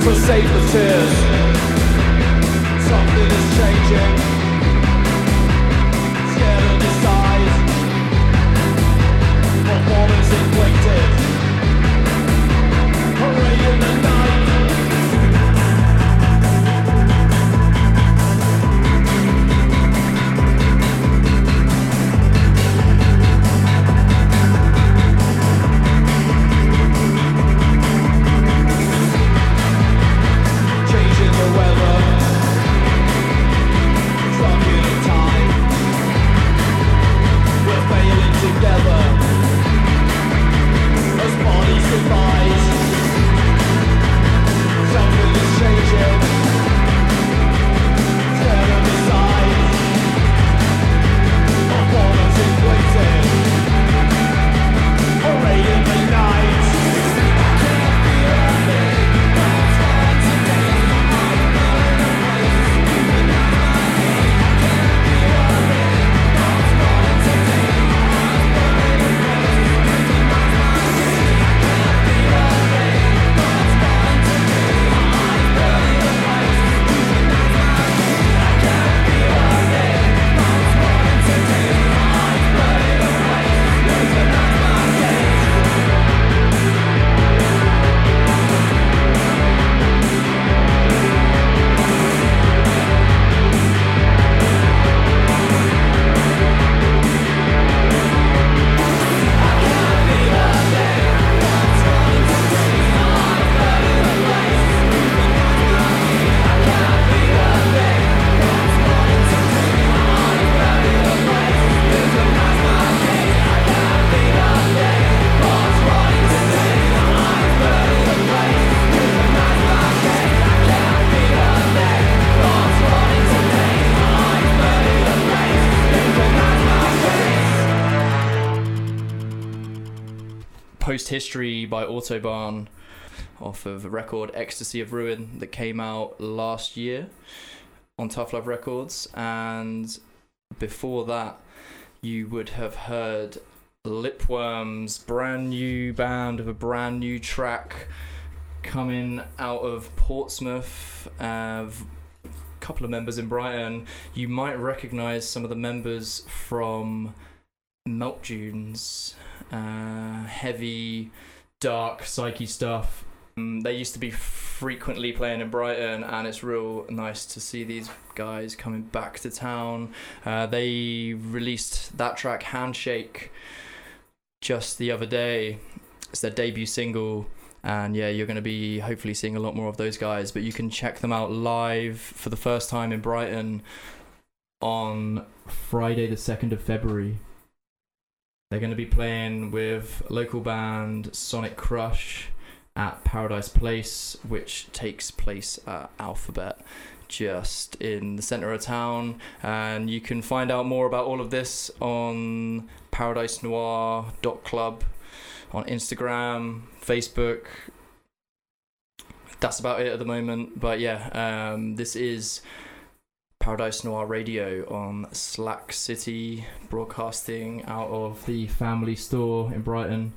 for safer tears. Something is changing. Scared of the size. Performance inflicted. Parade in the night. History by Autobahn off of a record Ecstasy of Ruin that came out last year on Tough Love Records, and before that you would have heard Lipworm's brand new band of a brand new track coming out of Portsmouth. A couple of members in Brighton. You might recognise some of the members from Milk Dunes. Heavy, dark, psyche stuff. They used to be frequently playing in Brighton, and it's real nice to see these guys coming back to town. They released that track, Handshake, just the other day. It's their debut single, and yeah, you're going to be hopefully seeing a lot more of those guys, but you can check them out live for the first time in Brighton on Friday the 2nd of February. They're going to be playing with local band Sonic Crush at Paradise Place, which takes place at Alphabet, just in the centre of town. And you can find out more about all of this on paradisenoir.club, on Instagram, Facebook. That's about it at the moment. But yeah, this is Paradise Noir Radio on Slack City, broadcasting out of the Family Store in Brighton.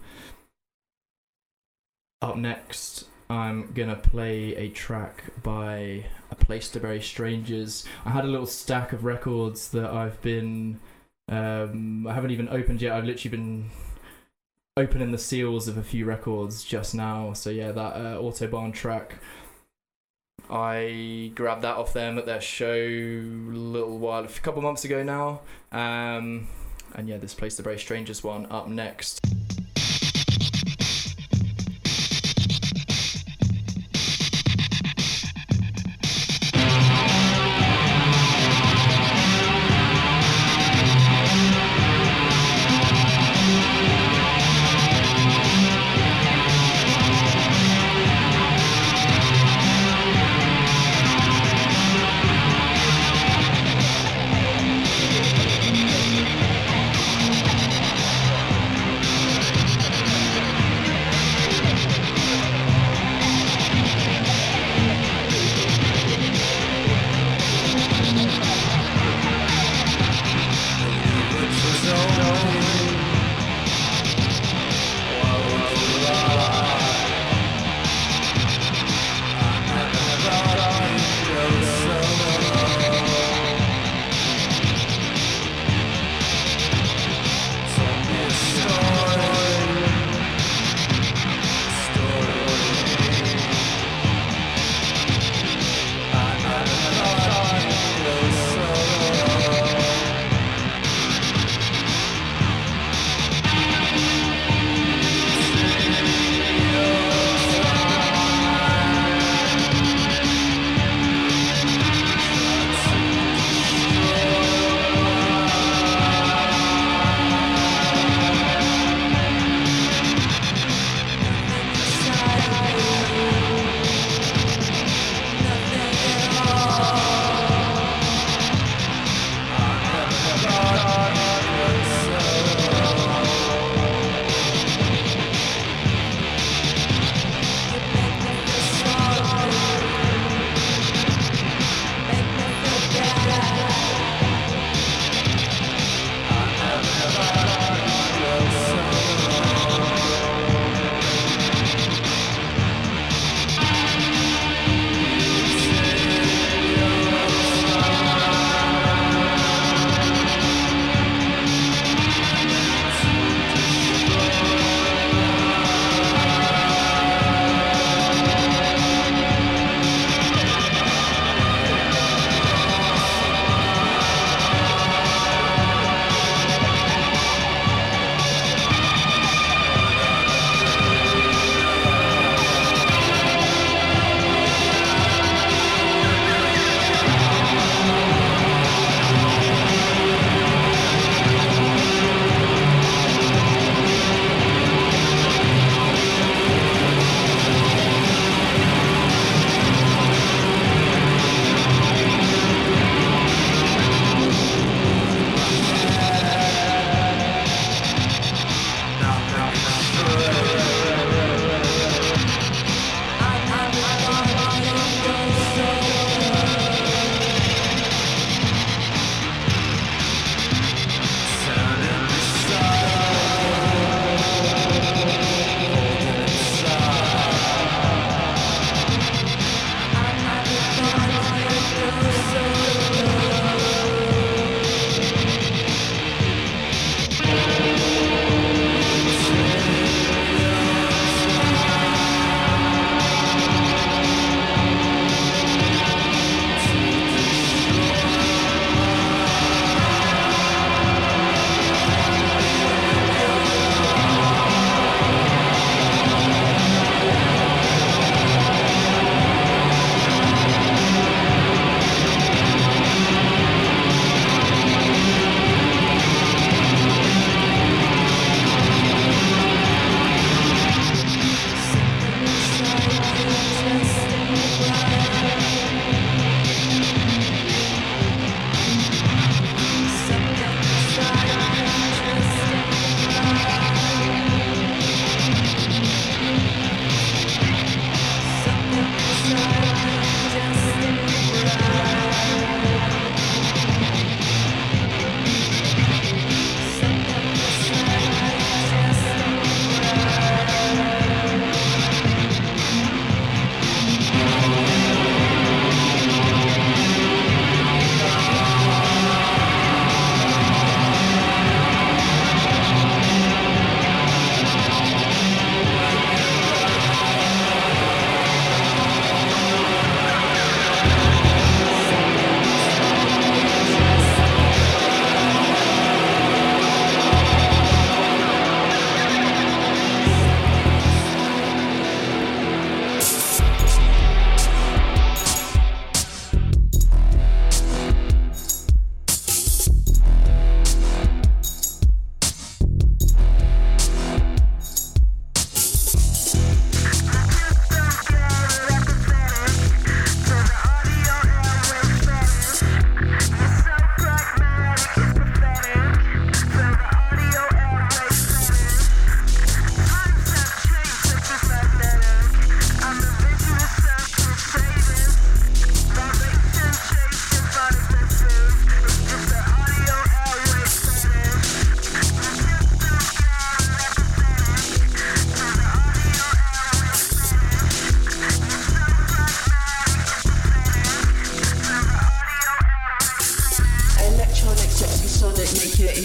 Up next, I'm gonna play a track by A Place to Bury Strangers. I had a little stack of records that I've been I haven't even opened yet. I've literally been opening the seals of a few records just now. So yeah, that Autobahn track, I grabbed that off them at their show a couple months ago now. And yeah, this Place to Bury Strangers one up next.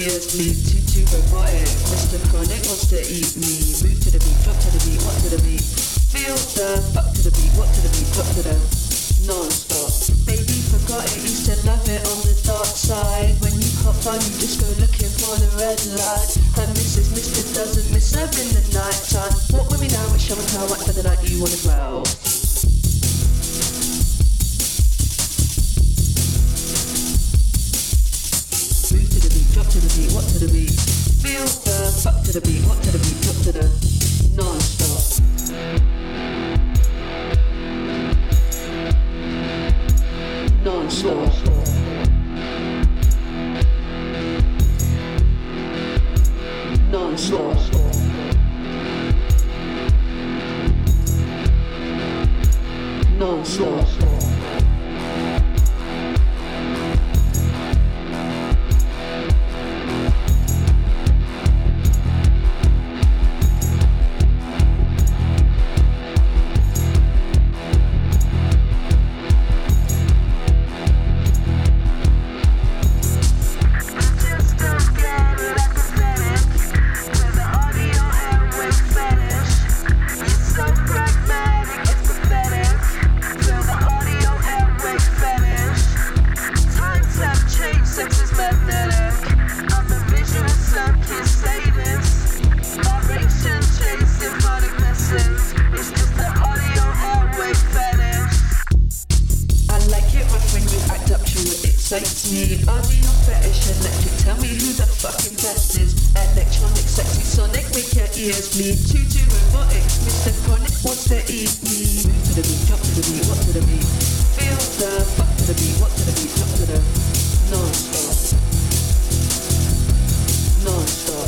ears bleed too robotic. Mr. Chronic wants to eat me. Move to the beat, drop to the beat, what to the beat. Feel the fuck to the beat, what to the beat, drop to the non-stop. Baby forgot it, used to love it on the dark side. When you hop on, you just go looking for the red light. And Mrs. Mister doesn't miss her in the night time. Walk with me now, it's showing how much for the night you want as well. Move to the beat, drop to the beat, what to the beat. Feel the fuck to the beat, what to the beat, drop to the non-stop. Non-stop. Non-stop. Non-stop. Excites me, audio fetish, electric, tell me who the fucking best is. Electronic, sexy, sonic, make your ears bleed. Too robotic, Mr. Chronic wants to eat me. Move to the beat, drop to the beat, what to the beat. Feel the fuck to the beat, what to the beat, drop to the non-stop. Non-stop.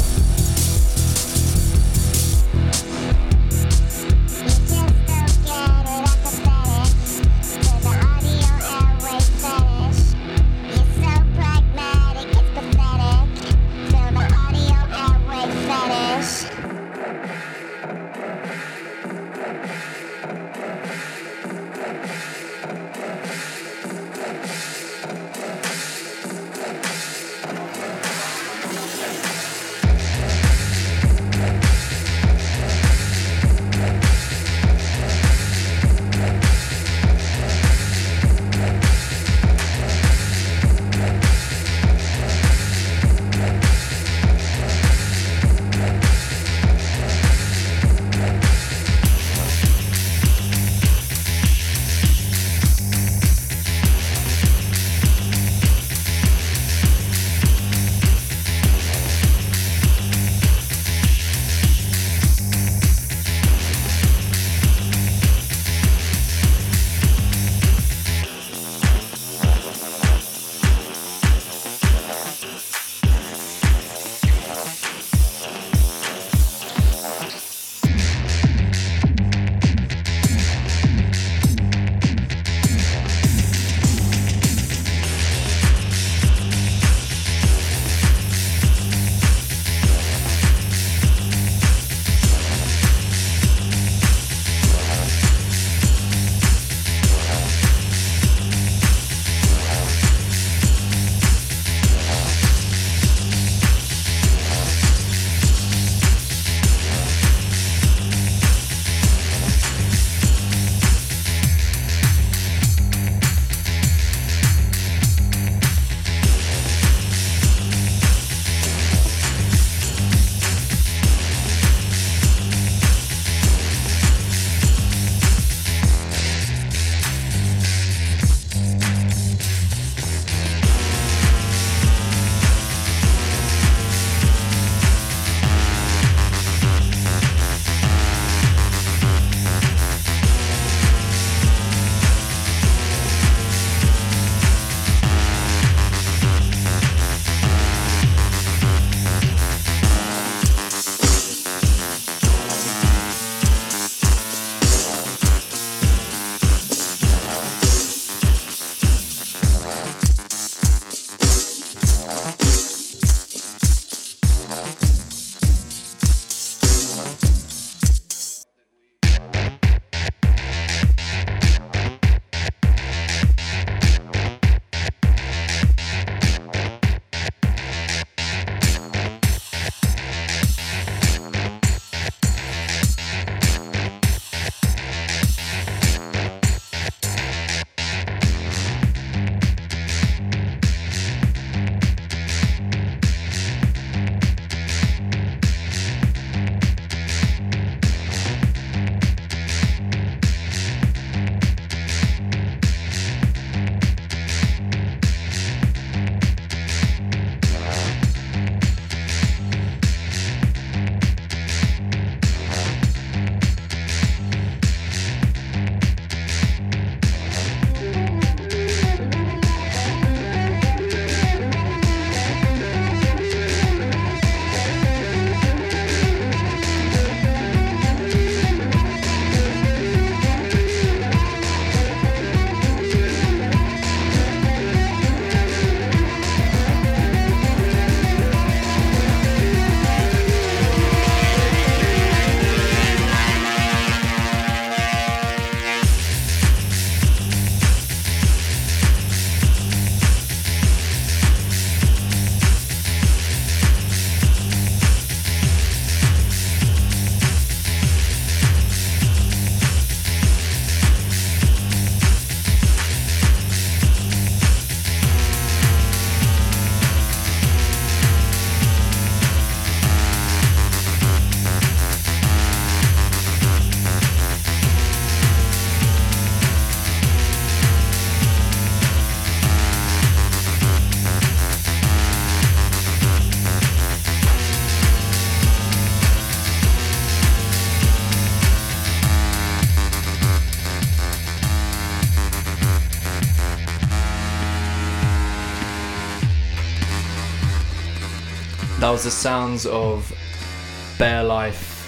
That was the sounds of Bare Life,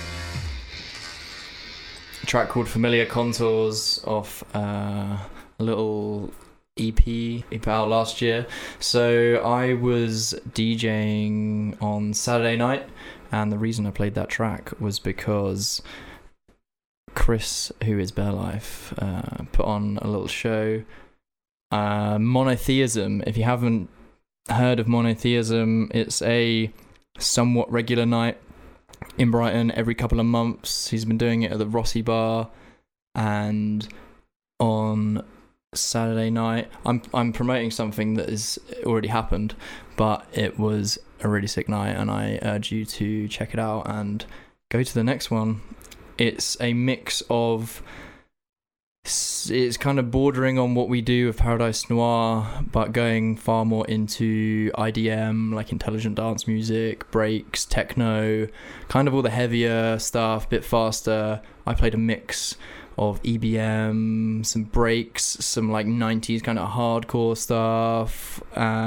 a track called Familiar Contours off a little EP out last year. So I was DJing on Saturday night, and the reason I played that track was because Chris, who is Bare Life, put on a little show, Monotheism. If you haven't heard of Monotheism, it's a somewhat regular night in Brighton every couple of months. He's been doing it at the Rossi Bar, and on Saturday night I'm promoting something that has already happened, but it was a really sick night, and I urge you to check it out and go to the next one. It's a mix of, it's kind of bordering on what we do with Paradise Noir, but going far more into IDM, like intelligent dance music, breaks, techno, kind of all the heavier stuff, bit faster. I played a mix of EBM, some breaks, some like 90s kind of hardcore stuff.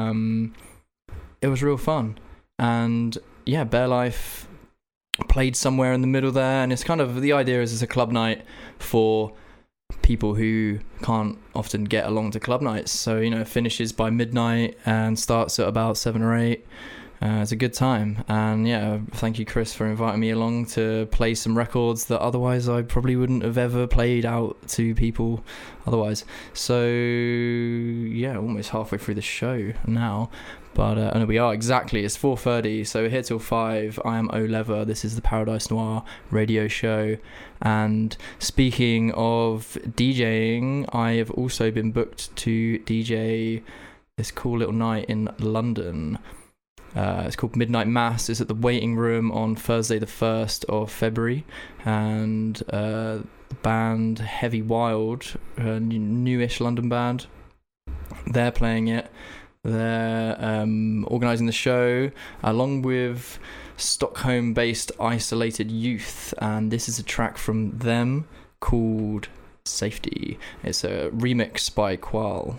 It was real fun. And yeah, Bare Life played somewhere in the middle there, and it's kind of, the idea is it's a club night for people who can't often get along to club nights. So, you know, it finishes by midnight and starts at about 7 or 8. It's a good time. And yeah, thank you, Chris, for inviting me along to play some records that otherwise I probably wouldn't have ever played out to people otherwise. So yeah, almost halfway through the show now. But and we are exactly, it's 4:30, so we're here till 5. I am O'Lever. This is the Paradise Noir radio show. And speaking of DJing, I have also been booked to DJ this cool little night in London. It's called Midnight Mass. It's at the Waiting Room on Thursday the 1st of February. And the band Heavy Wild, a newish London band, they're playing it. They're organising the show along with Stockholm-based Isolated Youth, and this is a track from them called Safety. It's a remix by Qual.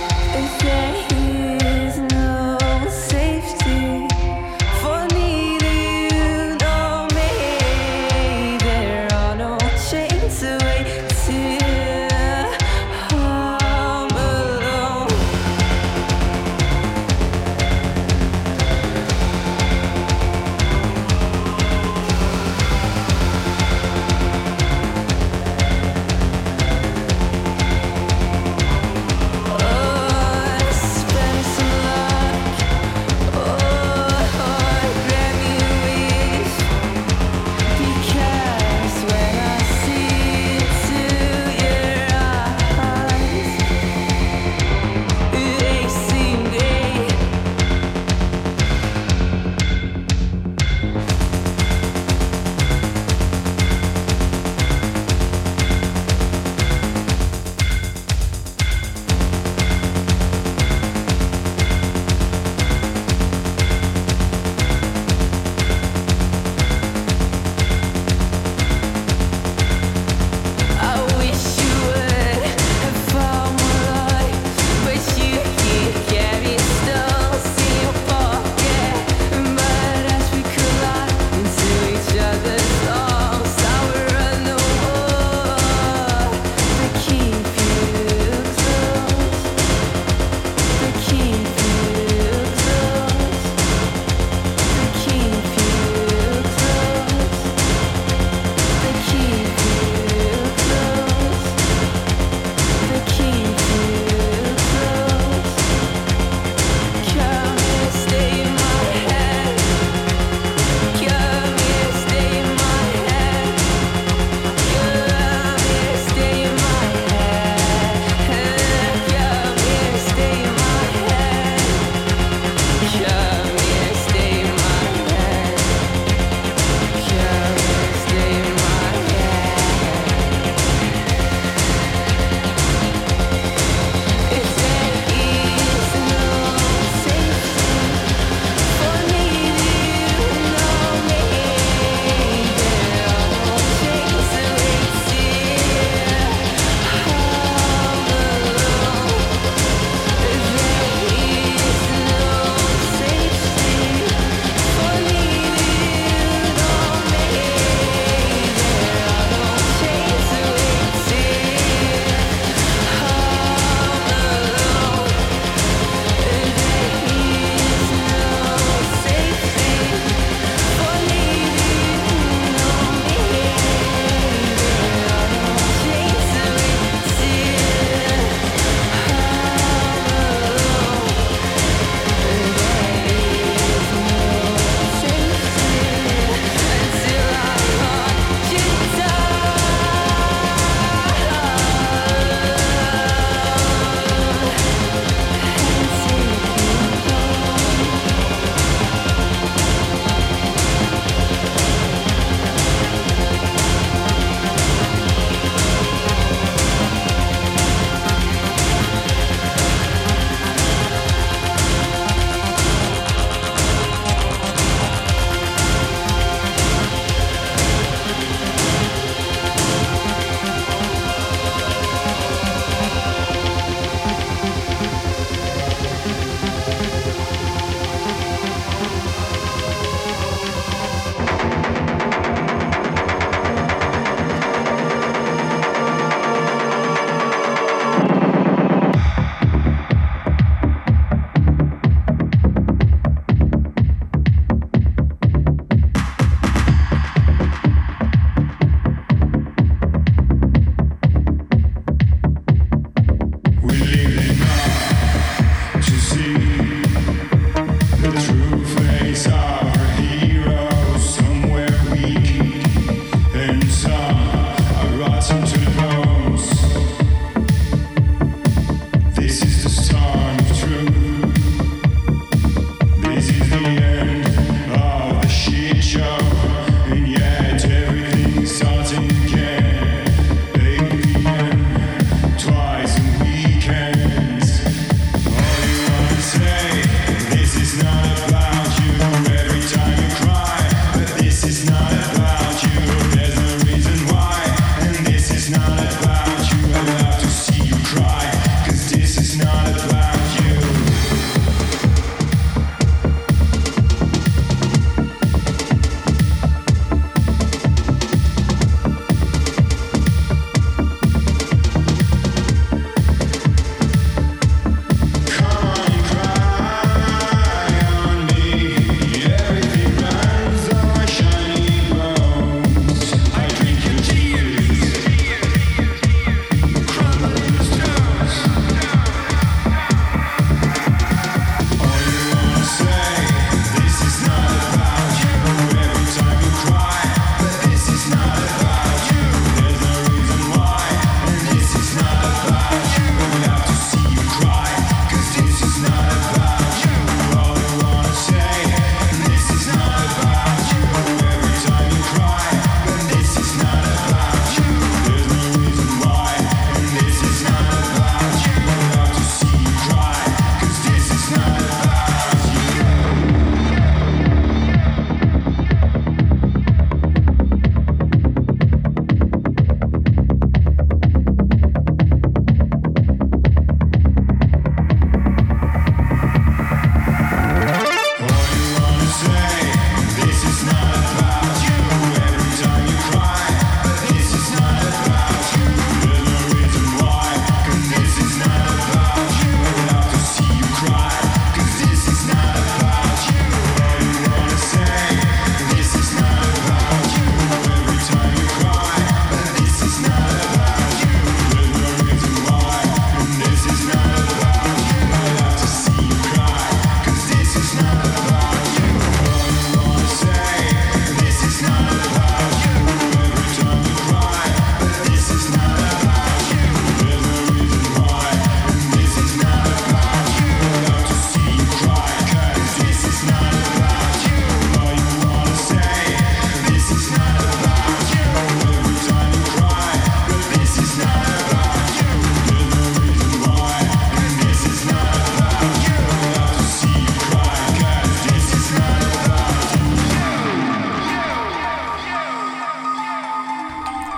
There is no safety for needing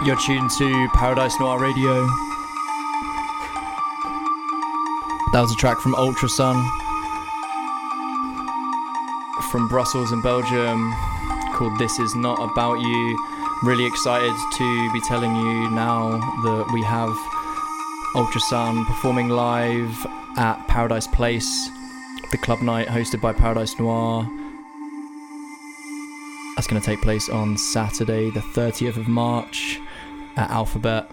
You're tuned to Paradise Noir Radio. That was a track from Ultrasun from Brussels in Belgium called This Is Not About You. Really excited to be telling you now that we have Ultrasun performing live at Paradise Place, the club night hosted by Paradise Noir. That's going to take place on Saturday the 30th of March at Alphabet.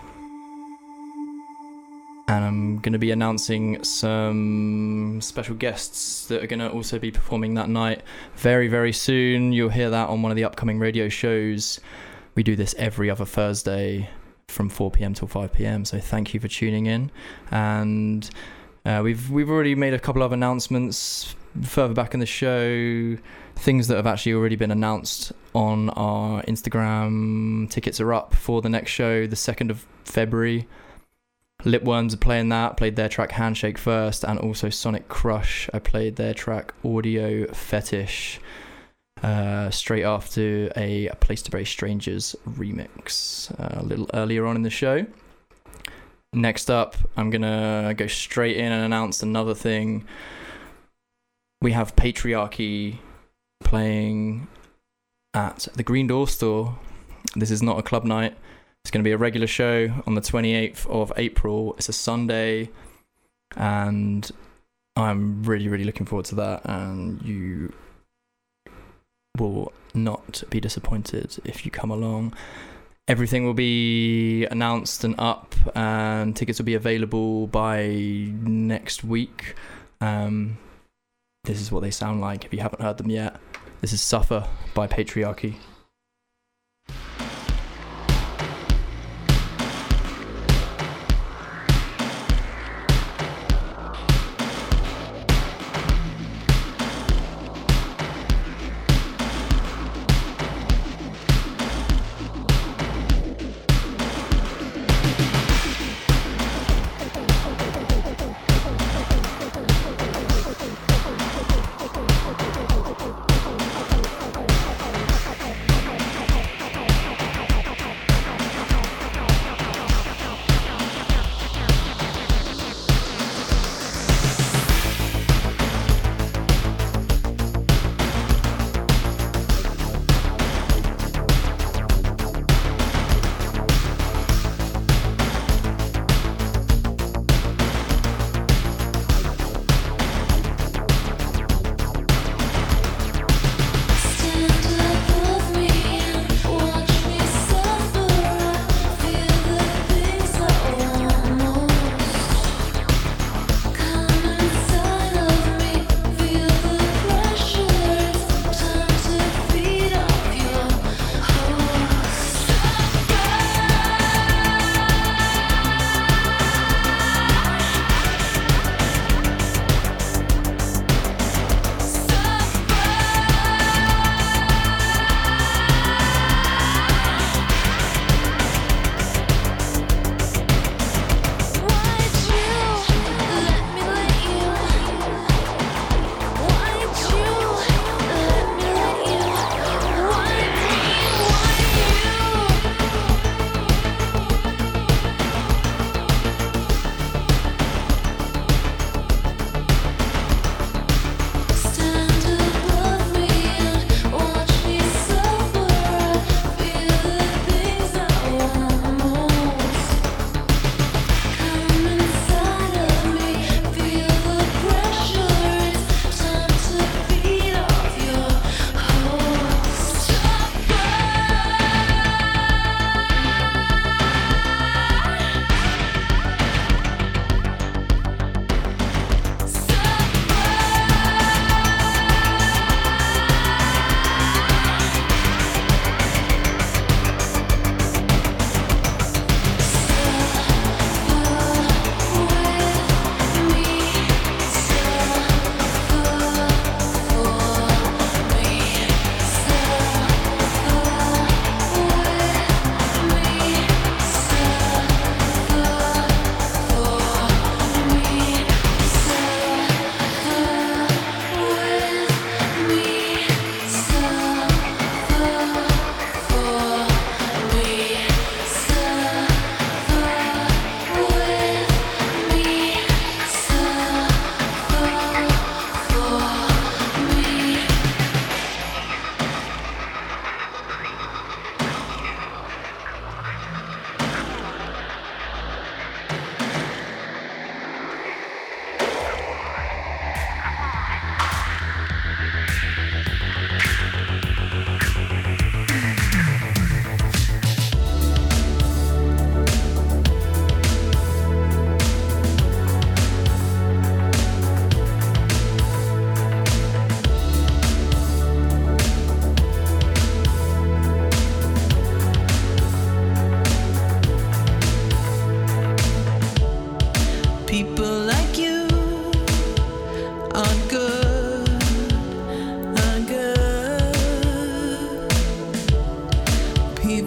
And I'm going to be announcing some special guests that are going to also be performing that night very, very soon. You'll hear that on one of the upcoming radio shows. We do this every other Thursday from 4 p.m. till 5 p.m. So thank you for tuning in. And we've already made a couple of announcements further back in the show, things that have actually already been announced on our Instagram. Tickets are up for the next show, the 2nd of February. Lipworms are playing that, played their track Handshake first, and also Sonic Crush, I played their track Audio Fetish straight after a Place to Bury Strangers remix a little earlier on in the show. Next up, I'm going to go straight in and announce another thing. We have Patriarchy playing at the Green Door Store. This is not a club night. It's going to be a regular show on the 28th of April. It's a Sunday, and I'm really, really looking forward to that, and you will not be disappointed if you come along. Everything will be announced and up, and tickets will be available by next week. This is what they sound like if you haven't heard them yet. This is Suffer by Patriarchy.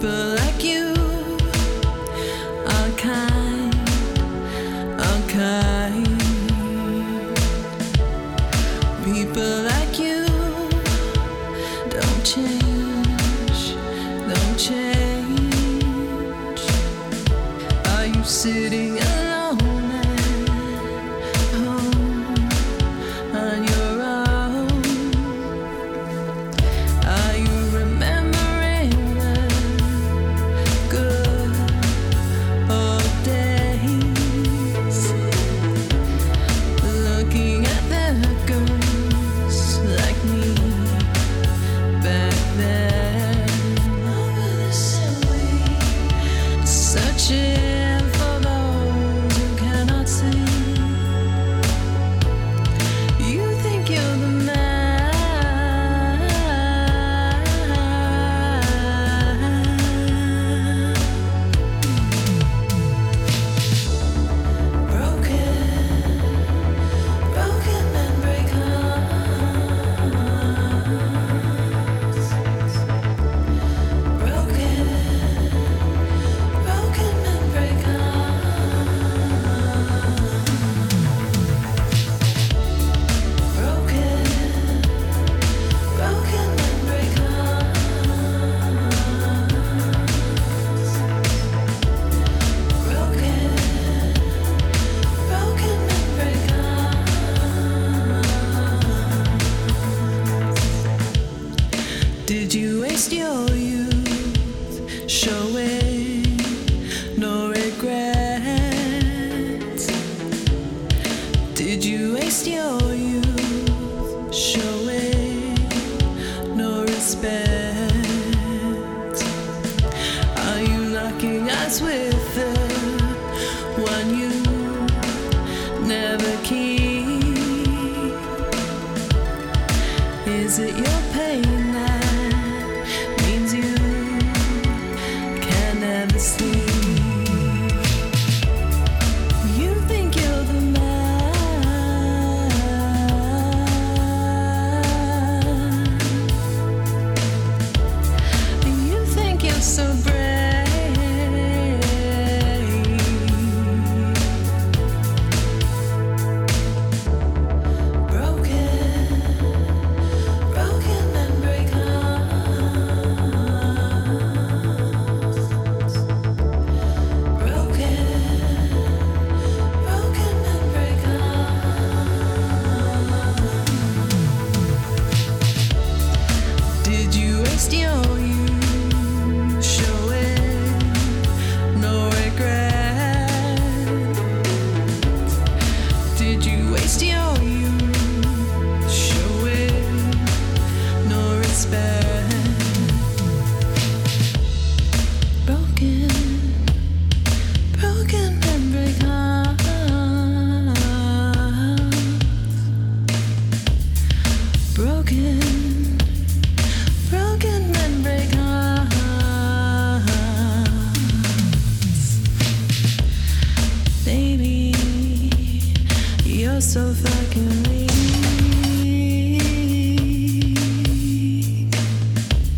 People like you are kind, are kind. People like you don't change, don't change. Are you sitting alone at home on your own? Are you remembering the good old days? Looking at the girls like me back then. Over the subway, searching for those who cannot see. You think you're the man. Broken men break hearts. Broken men break hearts. Broken men break hearts. Broken men break hearts. Did you waste your youth showing no regrets? Did you waste your youth showing no respect? Are you locking eyes with the one you never keep? Is it your pain that means you can never sleep? You think you're the man. You think you're so brave. Broken men break hearts. Broken men break hearts. Did you waste your youth showing no regret? Did you waste your youth showing no respect? Broken men break hearts. Broken men break hearts. Baby, you're so fucking weak.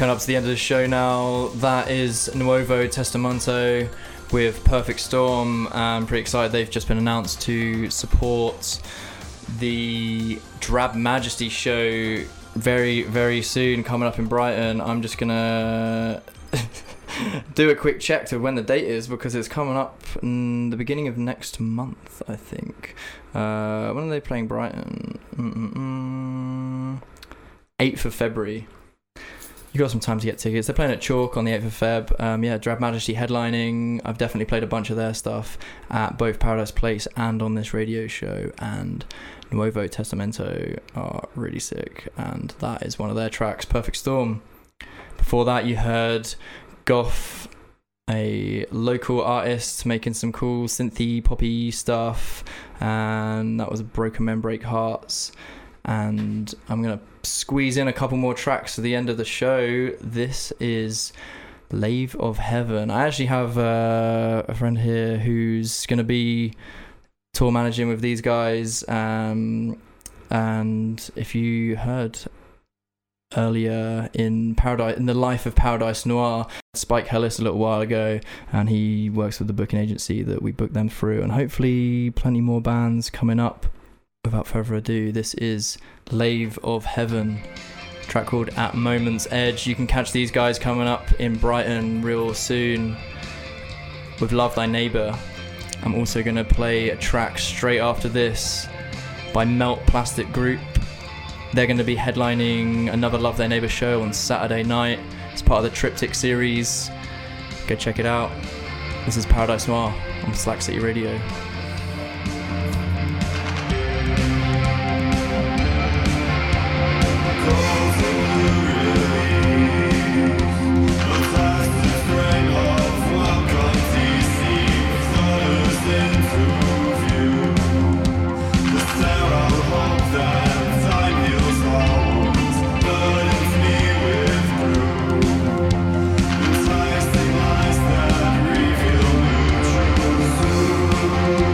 Coming up to the end of the show now, that is Nuevo Testamento with Perfect Storm. I'm pretty excited. They've just been announced to support the Drab Majesty show very, very soon, coming up in Brighton. I'm just gonna do a quick check to when the date is, because it's coming up in the beginning of next month, I think. When are they playing Brighton? 8th of February. You got some time to get tickets. They're playing at Chalk on the 8th of Feb. Yeah, Drab Majesty headlining. I've definitely played a bunch of their stuff at both Paradise Place and on this radio show, and Nuevo Testamento are really sick, and that is one of their tracks, Perfect Storm. Before that, you heard Goth, a local artist making some cool synthy poppy stuff, and that was Broken Men Break Hearts. And I'm gonna squeeze in a couple more tracks to the end of the show. This is Lave of Heaven. I actually have a friend here who's gonna be tour managing with these guys, and if you heard earlier in the Life of Paradise Noir, Spike Hellis a little while ago, and he works with the booking agency that we booked them through, and hopefully plenty more bands coming up. Without further ado, this is Lave of Heaven, a track called At Moment's Edge. You can catch these guys coming up in Brighton real soon with Love Thy Neighbour. I'm also going to play a track straight after this by Melt Plastic Group. They're going to be headlining another Love Thy Neighbour show on Saturday night. It's part of the Triptych series. Go check it out. This is Paradise Noir on Slack City Radio. Enticing lies that reveal new truths.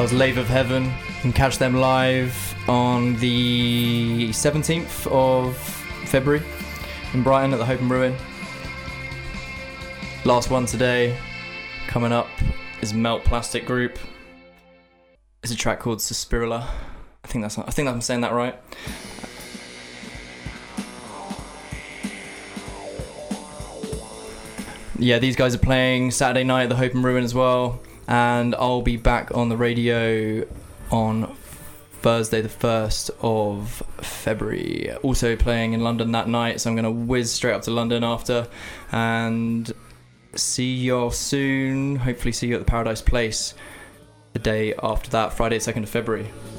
was Lave of Heaven. You can catch them live on the 17th of February in Brighton at the Hope and Ruin. Last one today, coming up, is Melt Plastic Group. It's a track called Suspirilla. I think I'm saying that right. Yeah, these guys are playing Saturday night at the Hope and Ruin as well, and I'll be back on the radio on Thursday the 1st of February. Also playing in London that night, so I'm going to whiz straight up to London after, and see you all soon. Hopefully see you at the Paradise Place the day after that, Friday 2nd of February.